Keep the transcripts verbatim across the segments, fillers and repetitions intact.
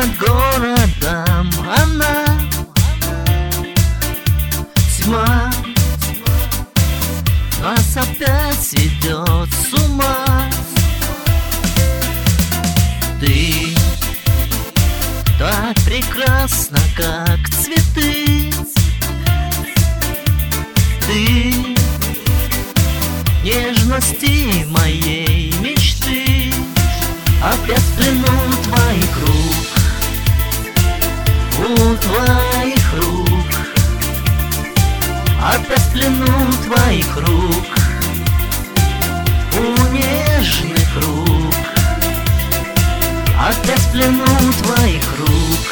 над городом она, тьма нас опять ведет с ума. Ты так прекрасна, как цветы. Ты нежности моей мечты. Опять в плену твоих рук, у твоих рук. Опять в плену твоих рук, у нежных рук. Опять в плену твоих рук,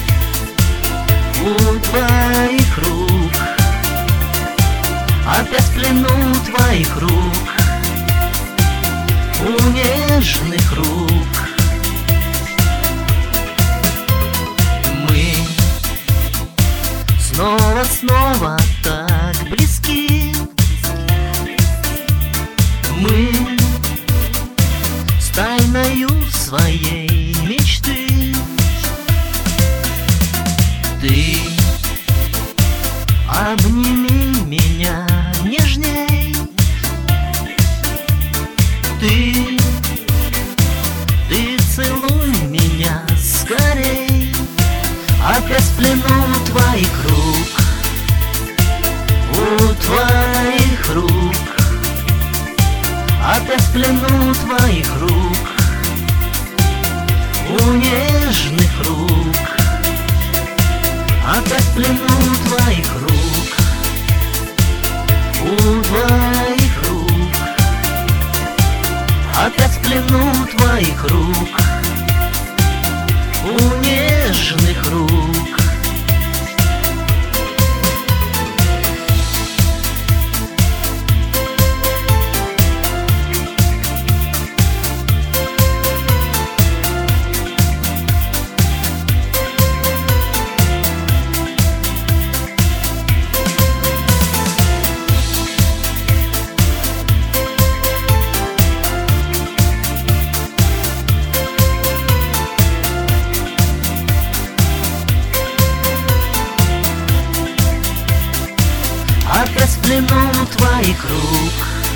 у твоих рук. Опять в плену твоих рук, у нежных рук. Мы снова-снова так близки. Мы с тайною своей мечты. Ты обними меня нежней. Ты, ты целуй меня скорей. Опять в плену твоих рук, у твоих рук. Опять в плену твоих рук, у нежных рук. Опять в плену твоих рук, у твоих рук. Опять в плену твоих рук, у нежных рук. Опять в плену твоих рук,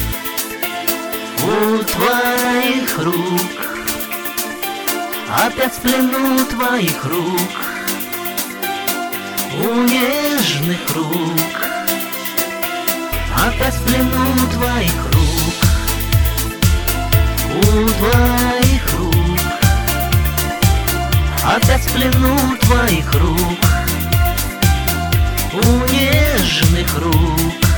у твоих рук. Опять в плену твоих рук, у нежных рук. Опять в плену твоих рук, у твоих рук. Опять в плену твоих рук, у нежных рук.